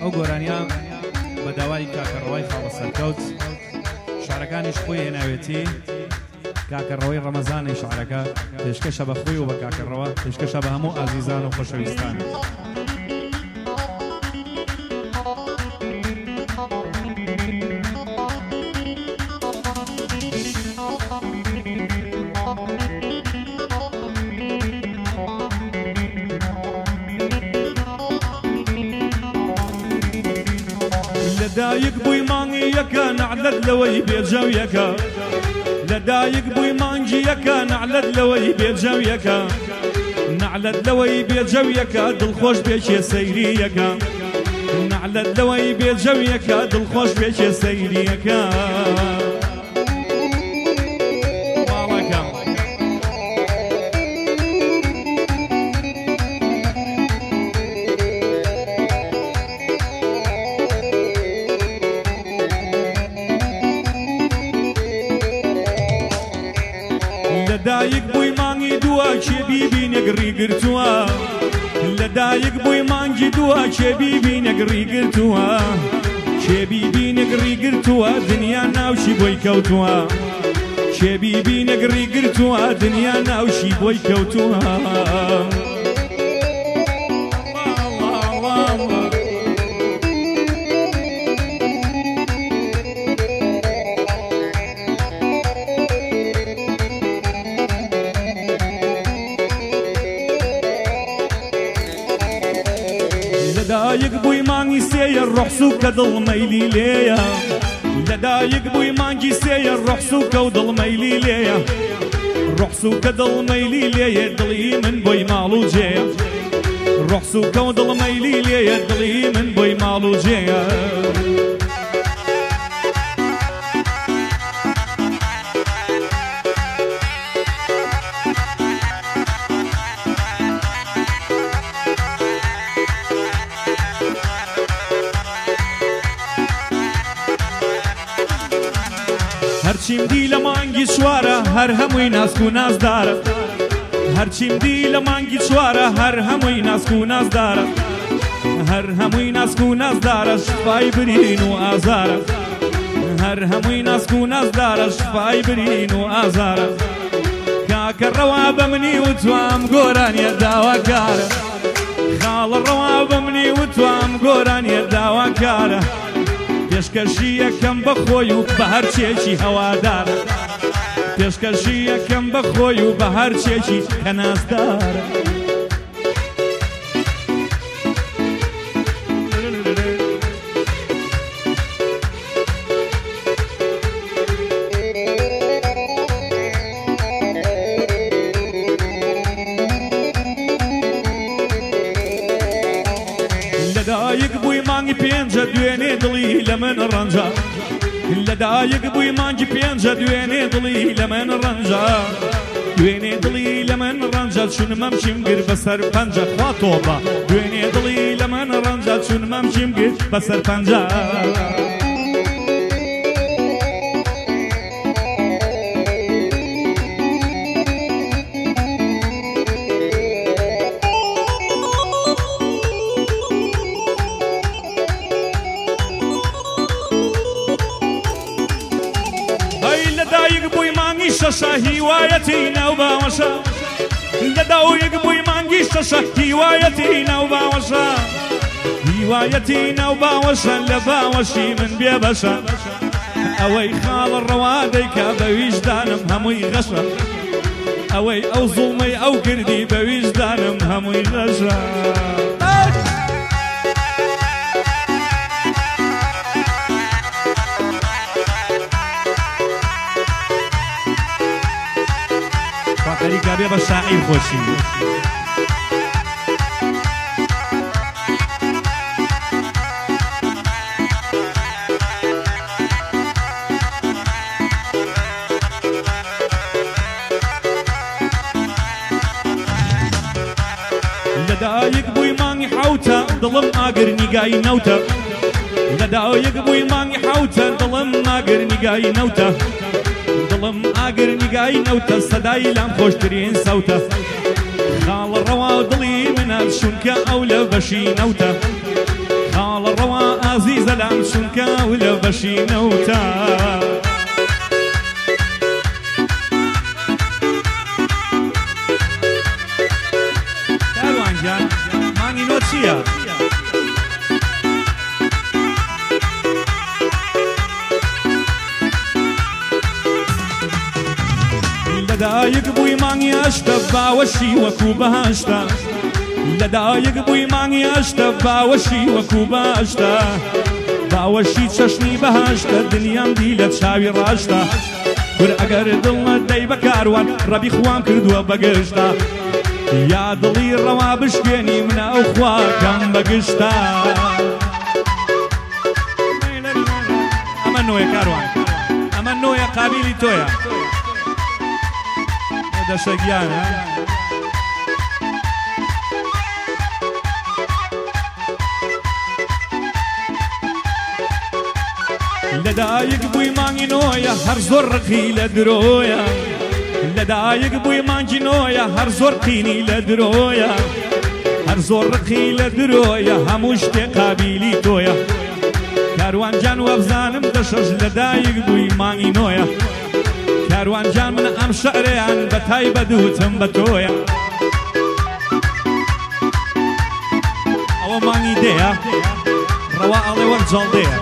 ئەو گۆرانیا بە داوای کاکەڕەوەی خاڵە سەرکەوت شارەکانیش خۆی هێناوێتی کاکەڕەوەی ڕەمەزانی شارەکە پێشکەشە بە خۆی و بە کاکەڕەوە پێشکەشە بە هەموو ئازیزان و خۆشەویستان. لدايق بوي مانجي يكا نعلد لوي بيرجاو يكا لدايق بوي مانجي يكا نعلد لوي بيرجاو يكا نعلد لوي بيرجاو يكا دل خوش بيشي سيري يكا نعلد لوي بيرجاو يكا دل خوش بيشي سيري يكا لدايق بوي مانجي دوا شبيبي نقري قرتوا لدايق بوي مانجي دوا شبيبي نقري قرتوا شبيبي نقري قرتوا دنيا ناوشي بوي كوتوا شبيبي نقري قرتوا دنيا ناوشي بوي كوتوا لدايق بوي مانجي سير روح سوكا ضل ميلي ليا لدايق بوي مانجي سير روح سوكا وضل ميلي ليا روح سوكا ضل ميلي ليا ضلي من بوي مالو جيا روح سوكا وضل ميلي ليا ضلي من بوي مالو جيا هرچیم دی لمانگی شواره هر هموی ناس و ناز داره هرچیم دی لمانگی شواره هر هموی ناس و ناز داره هر هموی ناس و ناز داره شفای برین و آزاره هر هموی ناس و ناز داره شفای برین و آزاره کاکەڕەوا بە منی وتوام گۆرانیە داواکارە خاڵەڕەوا بە منی وتوام گۆرانیە داواکارە پێشکەشی یەکەم بە خۆی و بە هەرچێکی هەوادارە پێشکەشی یەکەم بە خۆی و بە هەرچێکی کە نازدارە لدايق بوي مانجي بينجا دويني دلي لمن رنجا لدايق بوي مانجي بينجا دويني دلي لمن رنجا دويني دلي لمن رنجا شون ممشي مقر بسر پنجا خواطوبا دويني دلي لمن رنجا شون ممشي مقر بسر پنجا لدايق بوي مانجي شاشا هوايتينا وباوشا لدايق بوي مانجي شاشا هوايتينا وباوشا هوايتينا وباوشا لباوشي من بيبشا اوي خال الرواديك بوجدانم هموي غشا اوي او ظلمي او كردي بوجدانم هموي غشا خەریکە بێ بە شاعیر خۆشی لدايق بوي مانگی حوتە دڵم ئاگر نیگای نەوتە لدايق بوي مانگی حوتە دڵم ئاگر نیگای نەوتە دڵم ئاگر نیگای نەوتە سەدای لام خۆشترین سەوتە خاڵە ڕەوا دڵی منە چونکە ئەو لە بەشی نەوتە خاڵە ڕەوا ئازیزە لام چونکە و لە بەشی نەوتە کاروانجان مانگی نۆ چییە؟ لەدایک بووی مانگی هەشتە باوەشی وەکو بەهەشتە لەدایک بووی مانگی هەشتە باوەشی وەکو بەهەشتە باوەشی چەشنی بەهەشتە دنیام دی لە چاوی ڕاشتە ور ئەگەر دڵمە دەی بە کاروان ڕەبی خوام کردووە بەگشتە یا دڵی ڕەوا بشکێنی منە ئەو خواکەم بەگشتە ئەمە نۆیە کاروان ئەمە نۆیە قابیلی تۆیە دەشەگیانە لەدایک بووی مانگی نۆیە هەر زۆر ڕقی لە درۆیە لەدایک بووی مانگی نۆیە هەر زۆر قینی لە درۆیە هەر زۆر ڕقی لە درۆیە هەموو شتێ قابیلی تۆیە کاروانجان وەبزانم دەشەش لەدایک بووی مانگی نۆیە کاروانجان من ئەم شەعرەیان بە تایبەت دووتم بە تۆیە ئەوە مانگی دێیە ڕەوا ئەڵێ وەک جەڵدەیە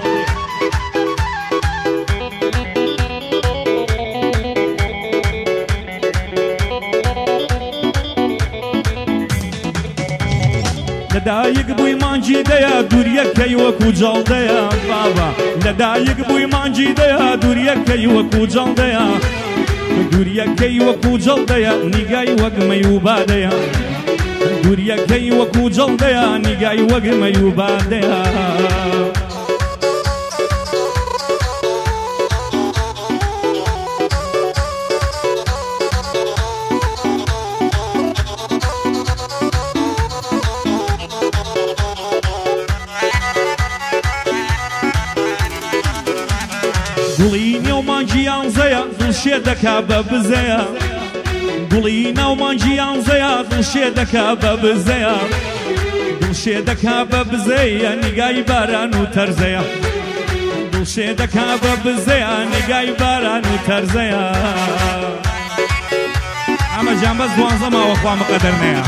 لەدایک بووی مانجی دەیە دووریەکەی وەکو جەڵدەیە بابا لەدایک بووی مانجی دەیە دووریەکەی وەکو جەڵدەیە دووریەکەی وەکو جەڵدەیە نیگای وەک مەیوبادەیە دووریەکەی وەکو جەڵدەیە نیگای وەک مەیوبادەیە گوڵی نێو مانجیان زەیە دڵشێ دەکا بە بزەیە گوڵی ناو مانجیان زەیە دڵشێ دەکا بە بزەیە دڵشێ دەکا بە بزەیە نیگای باران و تەرزەیە دڵشێ دەکا بە بزەیە نیگای باران و تەرزەیە ئەمە جان بەس دوانزە ماوە خوا مقەدەر نەیە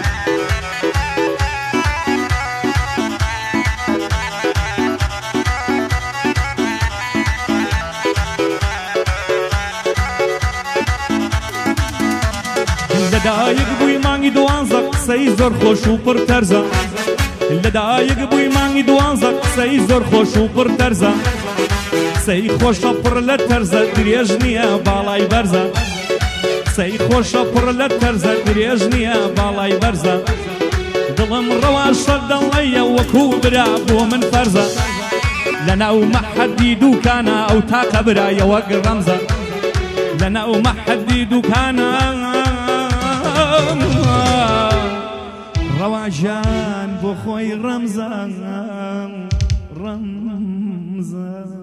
لەدایک بووی مانگی دوانزە قسەی زۆر خۆش و پڕ تەرزە لەدایک بووی مانگی دوانزە قسەی زۆر خۆش و پڕ تەرزە قسەی خۆشە پڕ لە تەرزە درێژ نییە باڵای بەرزە قسەی خۆشە پڕ لە تەرزە درێژ نییە باڵای بەرزە دڵم ڕەوا شەر دەڵەیە وەکو برا بۆ من فەرزە لەناو مەحەدی دووکانە ئەو تاقە برایە وەک ڕەمزە لەناو مەحەدی دووکانە ڕەواژان بۆ خۆی ڕەمزە